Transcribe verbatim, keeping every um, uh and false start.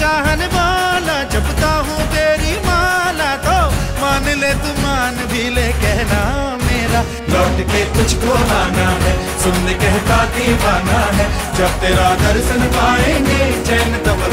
चाहने वाला, जपता हूँ तेरी माला, तो मान ले तू मान भी ले कहना मेरा, लौट के तुझको आना है, सुन कहता दीवाना है, जब तेरा दर्शन पाएंगे चैन तब